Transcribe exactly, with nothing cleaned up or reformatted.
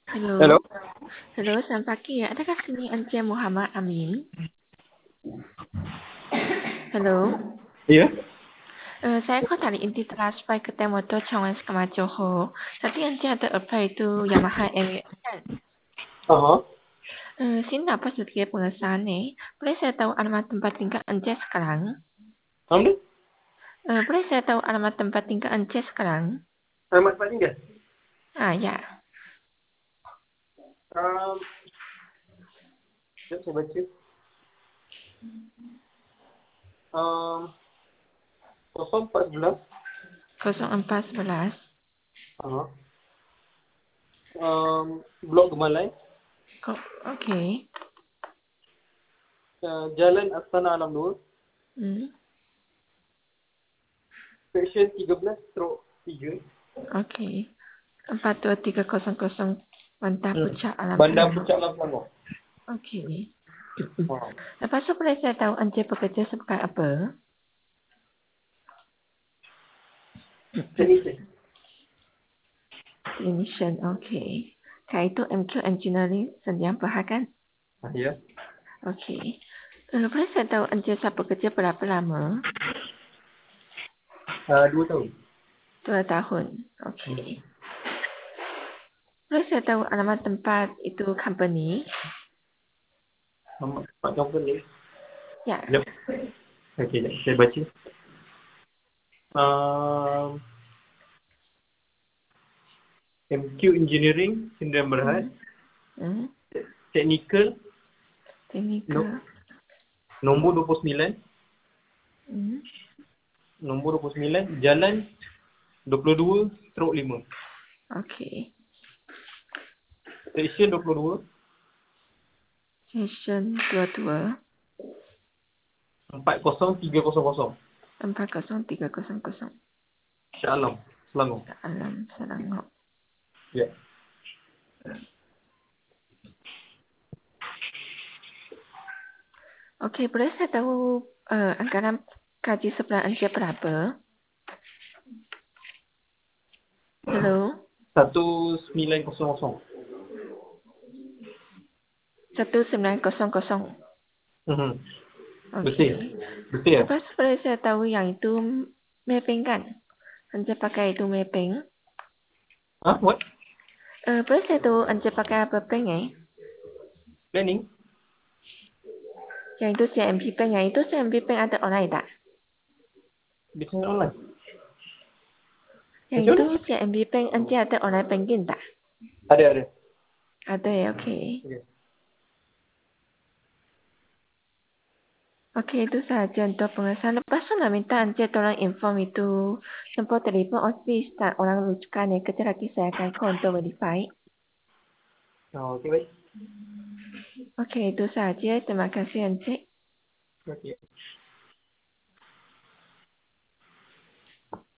Halo. Halo. Halo, selamat pagi ya. Adakah sini Encik Muhammad Amin? Halo. Iya. Eh, saya kau dari inti transfer ke Temoto Chongan Skama Johor. Tadi Encik ada apply itu Yamaha M kan? Aha. Eh, sini dapat sebagai pengesahan nih. Boleh saya tahu alamat tempat tinggal Encik sekarang? Kamu Eh, boleh saya tahu alamat tempat tinggal Encik sekarang? selamat pagi ya. Ah, ya. Um, Sekejap saya baca. Um, kosong empat sebelas. kosong empat sebelas. Aha. Um, Blok Gemalai. Kok, okey. Uh, Jalan Astana Alam Nur. Hmm. Section tiga belas stroke tiga. Okey. empat dua tiga kosong kosong Bandar Hmm. Puncak Alam Bandar Selangor. Puncak Alam Selangor. Okey. Ha. Lepas tu boleh saya tahu Encik bekerja sebagai apa? Teknisi. Clinician, okey. Kak itu M Q Engineering Sendian Berhad. Ah, ya. Okey. Uh, boleh saya tahu Encik saya bekerja berapa lama? Uh, dua tahun. Dua tahun. Hmm. Okey. Boleh saya tahu alamat tempat itu company? Selamat Pak Company. Ya. Sekejap. Okey, jap. Saya baca. Um, M Q Engineering Sdn Bhd. Hmm. Hmm. Technical no, Teknikal. nombor dua puluh sembilan. Hmm. Nombor dua puluh sembilan. Jalan dua puluh dua stroke lima. Okey. Section dua puluh dua. Session dua dua. empat kosong tiga kosong kosong. empat kosong tiga kosong kosong. Shah Alam, Selangor. Alam Selangor. Ya. Okey, boleh saya tahu uh, anggaran gaji sebulan Encik berapa? Hello? satu sembilan kosong kosong. satu sembilan kosong kosong. Mhm. Betul. Okey. Betul ya? Lepas boleh saya tahu yang itu mapping kan? Encik pakai itu mapping. Ah, what? Uh, boleh saya tahu Encik pakai apa bank eh? Planning? Yang itu C M B Bank. Yang itu C M B Bank ada online tak? Business online. Yang Macam itu mana? C M B Bank Encik ada online banking tak? Ada, ada. Ada ya, okey. Okay. Okey, itu sahaja untuk pengesahan. Lepas tu nak minta Encik tolong inform itu nombor telefon office dan orang rujukan yang kecil lagi saya akan call untuk verify. Oh, okay, baik. Okey, itu sahaja. Terima kasih Encik. Okay.